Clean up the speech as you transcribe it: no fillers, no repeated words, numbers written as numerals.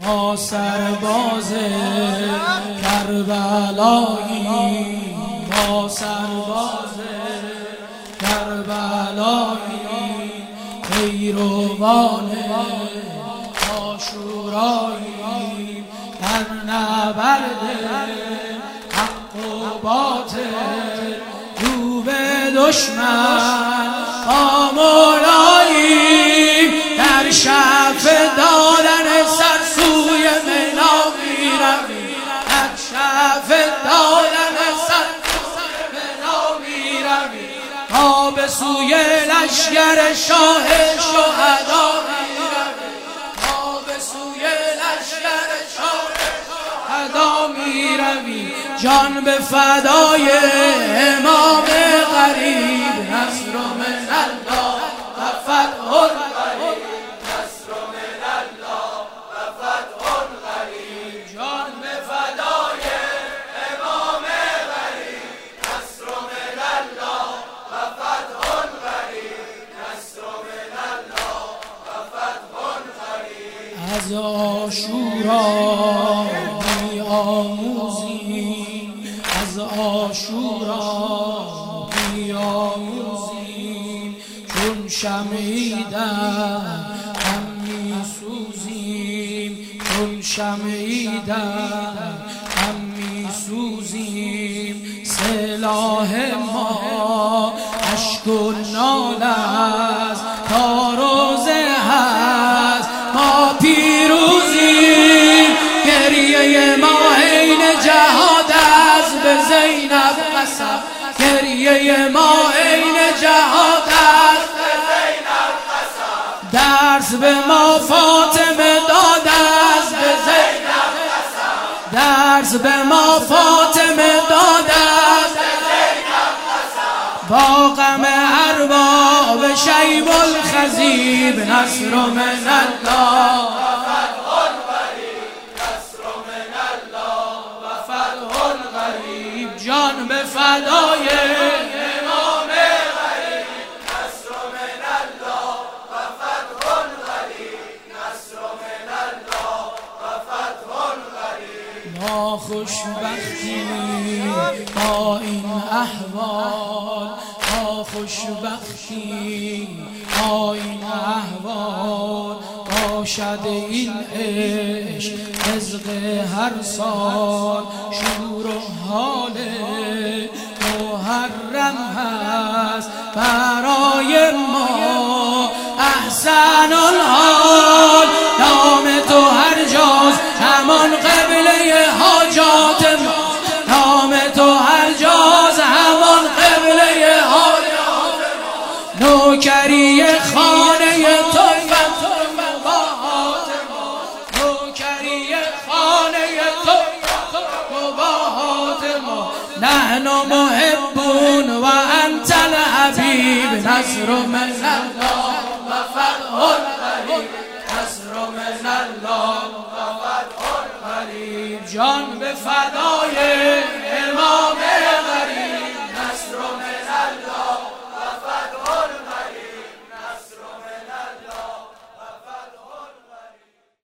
ما سرباز کربلاییم، ما سرباز کربلاییم، پیروان عاشوراییم، در نبرد حق و باطل رو به دشمن با مولاییم، در شف دادن سر سوی منا میرویم، در شف دادن سر سوی منا میرویم، ما به سوی لشکر شاه شهدا میرویم، ما به سوی لشکر شاه شهدا میرویم، جان به فدای امام غریب، نصر من الله و فتح قریب، نصر من الله و فتح قریب، جان به فدای امام غریب، نصر من الله و فتح قریب، نصر من الله و فتح قریب. از عاشورا بیاموزیم، از عاشورا بیاموزیم، چون شمعی در هم میسوزیم، چون شمعی در هم میسوزیم، سلاح ما اشک و ناله است، تا روزه هست ما پیروزیم، گریه ما عین جهاد است به زینب قسم، گریه ما عین جهاد است به زینب قسم، درس به ما فاطمه داده است به زینب قسم، درس به ما فاطمه داده است به زینب قسم، با غم ارباب شیب الخضیب، نصر من الله و فتح قریب، نصر من الله و فتح قریب، جان به فدای امام غریب، نصر من الله و فتح قریب، نصر من الله و فتح قریب. ناخوشبختی با این احوال، ناخوشبختی با این احوال، باشد این عشق رزق هر سال، شور و حال محرم هست برای ما احسن الحال، نام تو هر جاست همان قبله حاجات ما، نام تو هر جاست همان قبله حاجات ما، نوکری خانه تو مباهات ما، نوکری خانه تو مباهات ما، نحن محبون و انت الحبیب، نصر من الله و فتح قریب، نصر من الله و فتح قریب، جان به فدای امام